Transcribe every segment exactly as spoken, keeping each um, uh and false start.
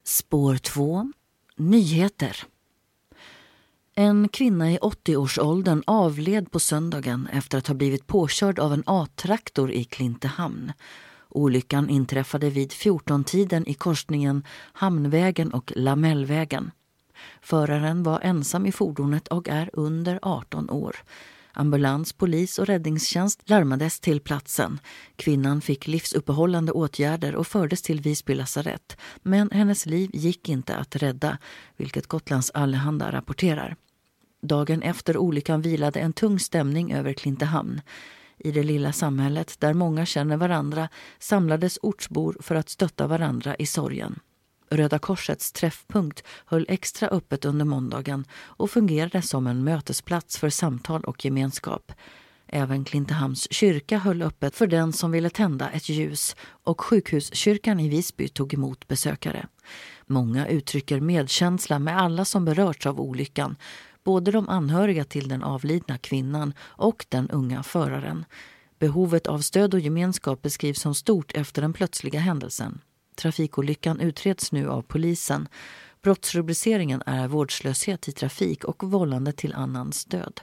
Spår två. Nyheter. En kvinna i åttio-årsåldern avled på söndagen efter att ha blivit påkörd av en A-traktor i Klintehamn. Olyckan inträffade vid fjorton-tiden i korsningen Hamnvägen och Lamellvägen. Föraren var ensam i fordonet och är under arton år. Ambulans, polis och räddningstjänst larmades till platsen. Kvinnan fick livsuppehållande åtgärder och fördes till Visby lasarett. Men hennes liv gick inte att rädda, vilket Gotlands Allehanda rapporterar. Dagen efter olyckan vilade en tung stämning över Klintehamn. I det lilla samhället där många känner varandra samlades ortsbor för att stötta varandra i sorgen. Röda Korsets träffpunkt höll extra öppet under måndagen och fungerade som en mötesplats för samtal och gemenskap. Även Klintehamns kyrka höll öppet för den som ville tända ett ljus och sjukhuskyrkan i Visby tog emot besökare. Många uttrycker medkänsla med alla som berörts av olyckan, både de anhöriga till den avlidna kvinnan och den unga föraren. Behovet av stöd och gemenskap beskrivs som stort efter den plötsliga händelsen. Trafikolyckan utreds nu av polisen. Brottsrubriceringen är vårdslöshet i trafik och vållande till annans död.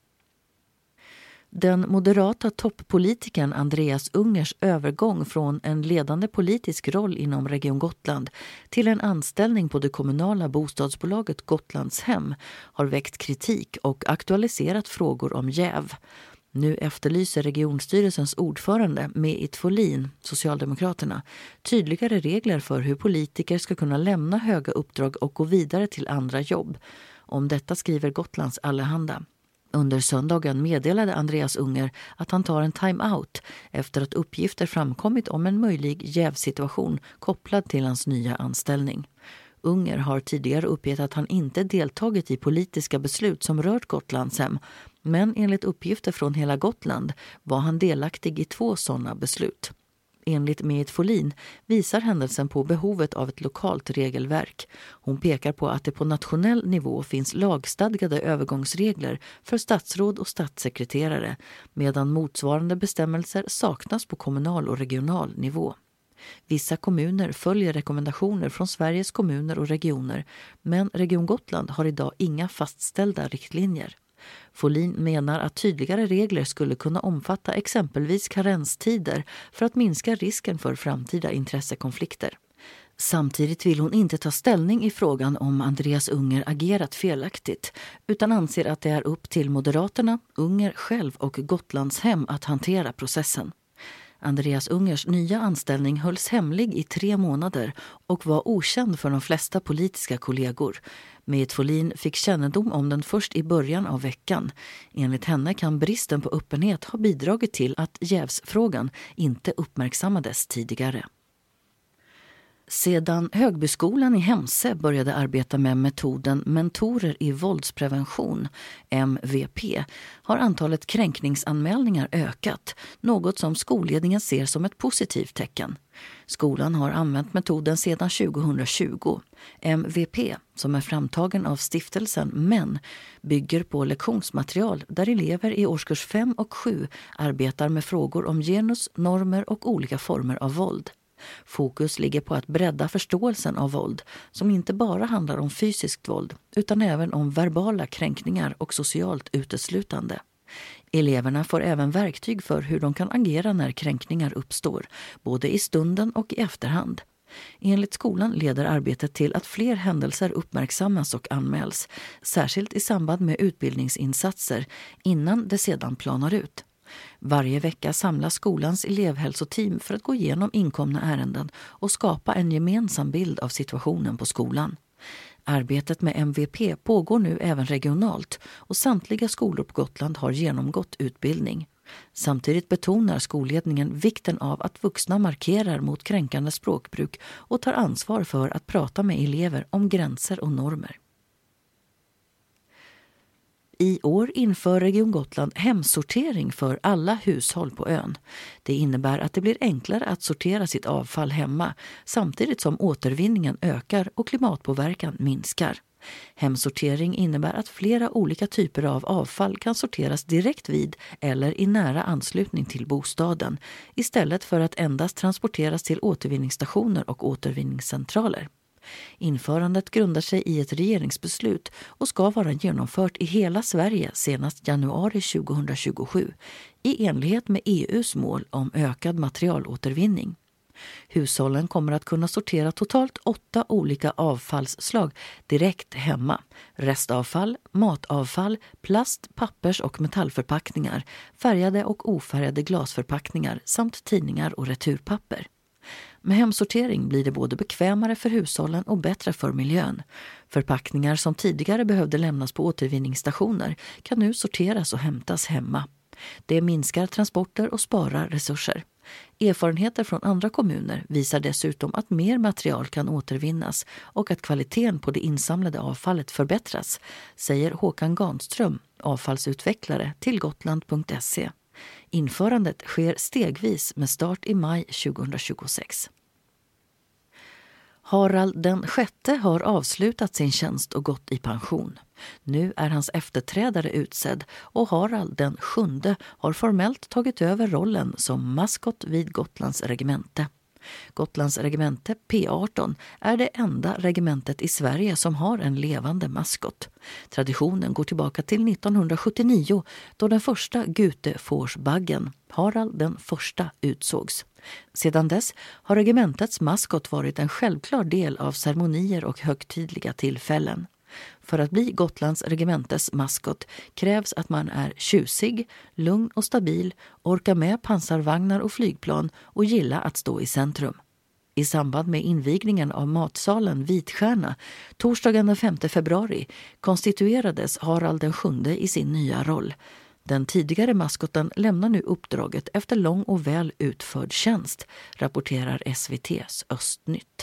Den moderata toppolitikern Andreas Ungers övergång från en ledande politisk roll inom Region Gotland till en anställning på det kommunala bostadsbolaget Gotlandshem har väckt kritik och aktualiserat frågor om jäv. Nu efterlyser regionstyrelsens ordförande Meit Folin, Socialdemokraterna, tydligare regler för hur politiker ska kunna lämna höga uppdrag och gå vidare till andra jobb. Om detta skriver Gotlands Allehanda. Under söndagen meddelade Andreas Unger att han tar en time-out efter att uppgifter framkommit om en möjlig jävsituation kopplad till hans nya anställning. Unger har tidigare uppgett att han inte deltagit i politiska beslut som rört Gotlandshem, men enligt uppgifter från hela Gotland var han delaktig i två sådana beslut. Enligt Meit Folin visar händelsen på behovet av ett lokalt regelverk. Hon pekar på att det på nationell nivå finns lagstadgade övergångsregler för statsråd och statssekreterare, medan motsvarande bestämmelser saknas på kommunal och regional nivå. Vissa kommuner följer rekommendationer från Sveriges kommuner och regioner, men Region Gotland har idag inga fastställda riktlinjer. Folin menar att tydligare regler skulle kunna omfatta exempelvis karenstider för att minska risken för framtida intressekonflikter. Samtidigt vill hon inte ta ställning i frågan om Andreas Unger agerat felaktigt, utan anser att det är upp till Moderaterna, Unger själv och Gotlandshem att hantera processen. Andreas Ungers nya anställning hölls hemlig i tre månader och var okänd för de flesta politiska kollegor. Meit Folin fick kännedom om den först i början av veckan. Enligt henne kan bristen på öppenhet ha bidragit till att jävsfrågan inte uppmärksammades tidigare. Sedan Högbyskolan i Hemse började arbeta med metoden Mentorer i våldsprevention, M V P, har antalet kränkningsanmälningar ökat, något som skolledningen ser som ett positivt tecken. Skolan har använt metoden sedan tjugohundratjugo. M V P, som är framtagen av stiftelsen Men, bygger på lektionsmaterial där elever i årskurs fem och sju arbetar med frågor om genus, normer och olika former av våld. Fokus ligger på att bredda förståelsen av våld, som inte bara handlar om fysiskt våld utan även om verbala kränkningar och socialt uteslutande. Eleverna får även verktyg för hur de kan agera när kränkningar uppstår, både i stunden och i efterhand. Enligt skolan leder arbetet till att fler händelser uppmärksammas och anmäls, särskilt i samband med utbildningsinsatser, innan det sedan planar ut. Varje vecka samlas skolans elevhälsoteam för att gå igenom inkomna ärenden och skapa en gemensam bild av situationen på skolan. Arbetet med M V P pågår nu även regionalt och samtliga skolor på Gotland har genomgått utbildning. Samtidigt betonar skolledningen vikten av att vuxna markerar mot kränkande språkbruk och tar ansvar för att prata med elever om gränser och normer. I år inför Region Gotland hemsortering för alla hushåll på ön. Det innebär att det blir enklare att sortera sitt avfall hemma samtidigt som återvinningen ökar och klimatpåverkan minskar. Hemsortering innebär att flera olika typer av avfall kan sorteras direkt vid eller i nära anslutning till bostaden istället för att endast transporteras till återvinningsstationer och återvinningscentraler. Införandet grundar sig i ett regeringsbeslut och ska vara genomfört i hela Sverige senast januari tjugohundratjugosju i enlighet med E U:s mål om ökad materialåtervinning. Hushållen kommer att kunna sortera totalt åtta olika avfallsslag direkt hemma. Restavfall, matavfall, plast-, pappers- och metallförpackningar, färgade och ofärgade glasförpackningar samt tidningar och returpapper. Med hemsortering blir det både bekvämare för hushållen och bättre för miljön. Förpackningar som tidigare behövde lämnas på återvinningsstationer kan nu sorteras och hämtas hemma. Det minskar transporter och sparar resurser. Erfarenheter från andra kommuner visar dessutom att mer material kan återvinnas och att kvaliteten på det insamlade avfallet förbättras, säger Håkan Ganström, avfallsutvecklare till Gotland punkt se. Införandet sker stegvis med start i maj tjugohundratjugosex. Harald den sjätte har avslutat sin tjänst och gått i pension. Nu är hans efterträdare utsedd och Harald den sjunde har formellt tagit över rollen som maskot vid Gotlands regemente. Gotlands regemente P arton är det enda regementet i Sverige som har en levande maskot. Traditionen går tillbaka till nittonhundrasjuttionio då den första Gutefårsbaggen, Harald den första, utsågs. Sedan dess har regementets maskot varit en självklar del av ceremonier och högtidliga tillfällen. För att bli Gotlands regementes maskot krävs att man är tjusig, lugn och stabil, orkar med pansarvagnar och flygplan och gillar att stå i centrum. I samband med invigningen av matsalen Vitstjärna, torsdagen den femte februari, konstituerades Harald den sjunde i sin nya roll. Den tidigare maskoten lämnar nu uppdraget efter lång och väl utförd tjänst, rapporterar S V T:s Östnytt.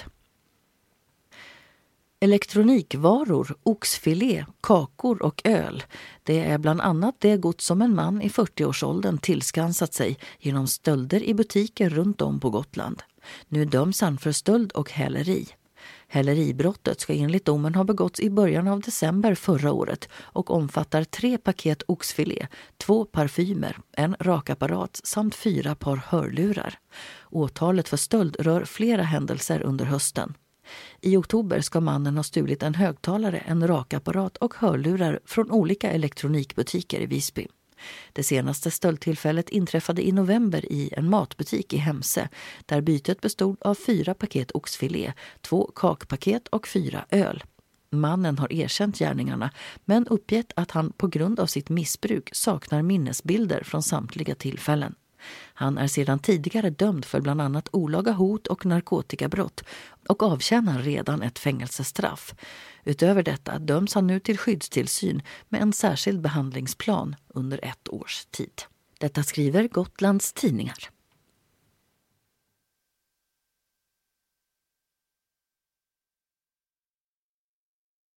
Elektronikvaror, oxfilé, kakor och öl. Det är bland annat det gods som en man i fyrtioårsåldern tillskansat sig genom stölder i butiker runt om på Gotland. Nu döms han för stöld och häleri. Häleribrottet ska enligt domen ha begåtts i början av december förra året och omfattar tre paket oxfilé, två parfymer, en rakapparat samt fyra par hörlurar. Åtalet för stöld rör flera händelser under hösten. I oktober ska mannen ha stulit en högtalare, en rakapparat och hörlurar från olika elektronikbutiker i Visby. Det senaste stöldtillfället inträffade i november i en matbutik i Hemse där bytet bestod av fyra paket oxfilé, två kakpaket och fyra öl. Mannen har erkänt gärningarna men uppgett att han på grund av sitt missbruk saknar minnesbilder från samtliga tillfällen. Han är sedan tidigare dömd för bland annat olaga hot och narkotikabrott och avtjänar redan ett fängelsestraff. Utöver detta döms han nu till skyddstillsyn med en särskild behandlingsplan under ett års tid. Detta skriver Gotlands tidningar.